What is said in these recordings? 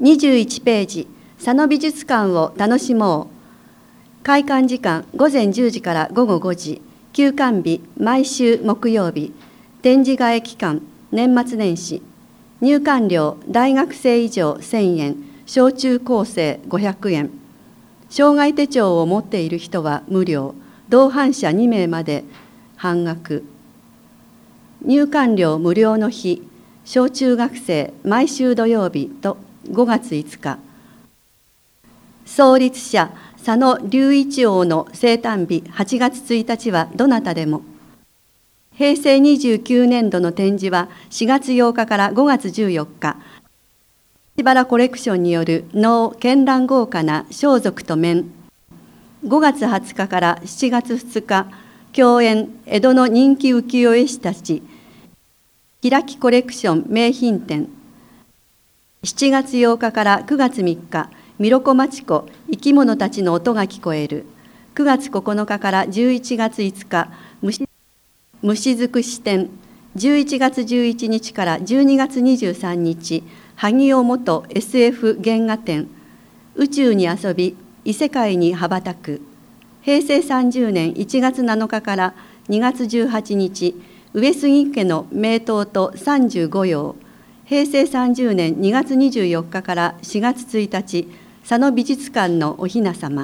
21ページ、佐野美術館を楽しもう。開館時間午前10時から午後5時、休館日毎週木曜日、展示替え期間年末年始、入館料大学生以上1000円、小中高生500円、障害手帳を持っている人は無料、同伴者2名まで半額。入館料無料の日、小中学生毎週土曜日と5月5日。創立者佐野隆一郎の生誕日8月1日はどなたでも。平成29年度の展示は4月8日から5月14日、しばらコレクションによる能絢爛豪華な装束と面。5月20日から7月2日、共演江戸の人気浮世絵師たち、開きコレクション名品展。7月8日から9月3日、ミロコマチコ生き物たちの音が聞こえる。9月9日から11月5日、虫尽くし展。11月11日から12月23日、萩尾元 SF 原画展。宇宙に遊び、異世界に羽ばたく。平成30年1月7日から2月18日、上杉家の名刀と35葉。平成30年2月24日から4月1日、佐野美術館のお雛様。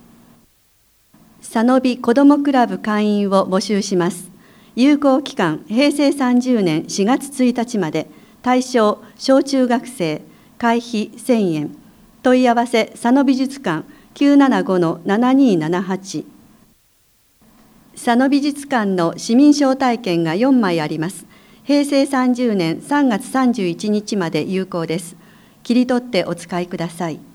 佐野美子どもクラブ会員を募集します。有効期間、平成30年4月1日まで。対象、小中学生。会費1000円。問い合わせ、佐野美術館 975-7278。佐野美術館の市民招待券が4枚あります。平成30年3月31日まで有効です。切り取ってお使いください。